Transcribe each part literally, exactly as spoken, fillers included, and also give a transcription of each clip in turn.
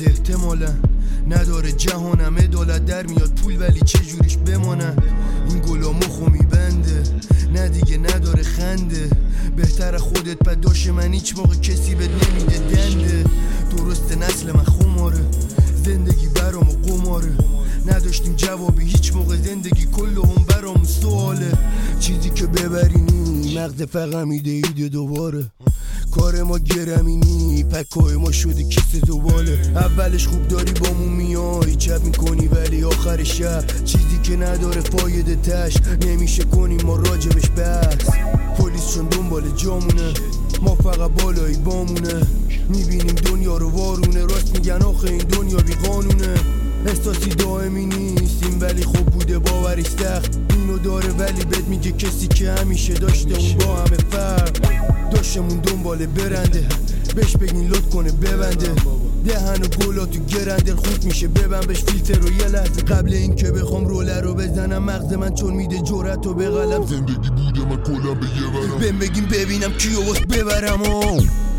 بنده احتمالا نداره جهانم عدالت در میاد پول ولی چه جوریش بمانم این گلا مخو میبنده نه دیگه نداره خنده بهتره خودت پداش من هیچ موقع کسی بهت نمیده دنده درسته نسل من خماره زندگی برام و قماره نداشتیم جوابی هیچ موقع زندگی کل هم برام سواله چیزی که ببرینی مغز فقمیده ایده دوباره کار ما گرمینی پکای ما شده کیسه زباله اولش خوب داری بامون میای چپ میکنی ولی آخر شب چیزی که نداره فایده تش نمیشه کنیم ما راجبش بس پلیس چون دنبال جامونه ما فقط بالایی بامونه میبینیم دنیا رو وارونه راست میگن آخه این دنیا بی قانونه احساسی دائمی نیستیم ولی خوب بوده باوری سخت اینو داره ولی بهت میگه کسی که همیشه داشته اون با همه فرق داشتمون دنبال برنده بهش بگین لط کنه ببنده دهن و گلا تو گرنده خوب میشه ببن بهش فیلتر رو یه لحظه قبل این که بخوام رولر رو بزنم مغز من چون میده جرأت و بغلم زندگی بوده من کلم به یه ورم بهم بگین ببینم کیو واس ببرم و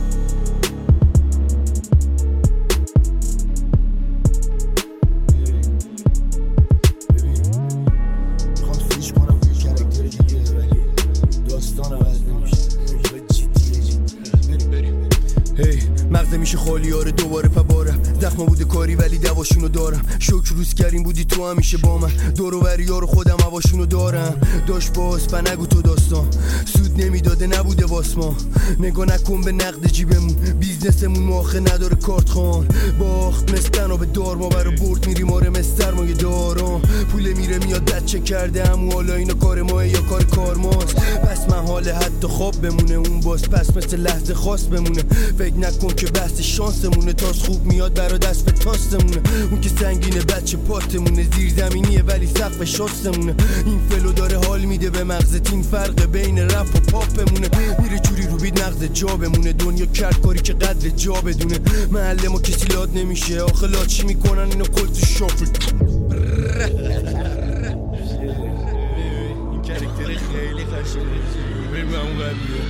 هی مغزه میشه خالیاره دوباره پبارم زخما بوده کاری ولی دواشونو دارم شکر روز کریم بودی تو همیشه با من دور و بریارو خودم هواشونو دارم داشت باز نگو تو داستان سود نمیداده نبوده واسما نگاه نکن به نقد جیبمون بیزنسمون ماخه نداره کارت خان باخت مستن به دار ما برا برد میریم آره مستر ما یه دارم پول میره میاد بچه کرده همو حالا اینا کار ماه یا کار کار ماست پس من حال حتی خواب بمونه اون باز پس مثل لحظه خاص بمونه فکر نکن که بحث شانسمونه تاس خوب میاد برا دست به تاستمونه اون که سنگینه بچه پاتمونه زیر زمینیه ولی سقف شاستمونه این فلو داره حال میده به مغزت این فرق بین رپ و پاپمونه میره جوری رو بید مغز جا بمونه دنیا کرد کاری که قدر جا بدونه محل ما کسی لاد نمیشه آخه لاد چی میکنن اینو کلت شافل این کرکتر خیلی قشنگه بگو همون قبیه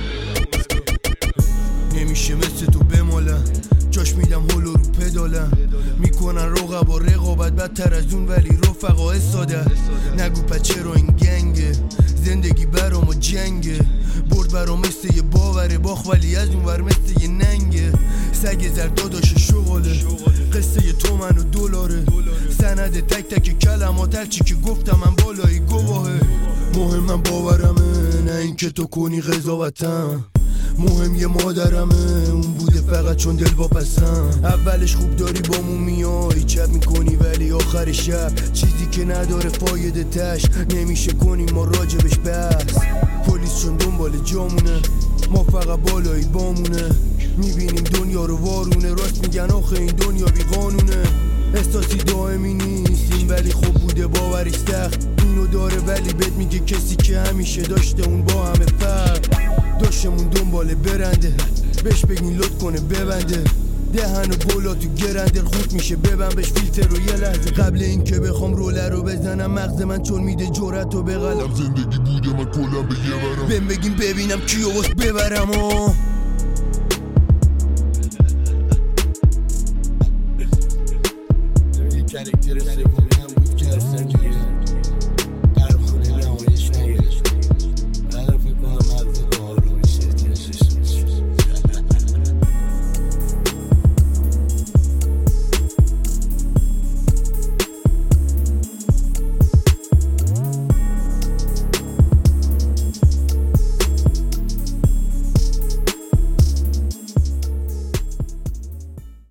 نمیشه مثل تو بمالم جاش میدم هلو رو پدالم میکنن رقبا رقابت بدتر از اون ولی رفقا ساده نگو پچه رو این گنگه زندگی برام و جنگه برد برام مثل یه باوره باخ ولی از اون ور مثل یه ننگه سگ زرداداش شغاله قصه تو من و دلاره سند تک تک کلمات هرچی که گفتم من بالایی گواهه مهم من باورمه نه این که تو کنی قضاوتم مهم یه مادرمه اون بوده فقط چون دل واپسم اولش خوب داری بامون میای چپ میکنی ولی آخر شب چیزی که نداره فایده تش نمیشه کنیم ما راجبش بس پلیس چون دنبال جامونه ما فقط بالایی بامونه میبینیم دنیا رو وارونه راست میگن آخه این دنیا بی قانونه احساسی دائمی نیستیم ولی خوب بوده باوری سخت اینو داره ولی بهت میگه کسی که همیشه داشته اون با همه فرق داشتمون دنبال برنده بهش بگین لط کنه ببنده دهن و گلا تو گرنده خوب میشه ببن بهش فیلتر رو یه لحظه قبل این که بخوام رولر رو بزنم مغز من چون میده جرأت و بغلم زندگی بوده من کلم به یه ورم بهم بگین ببینم کیو واس ببرم و کرکتر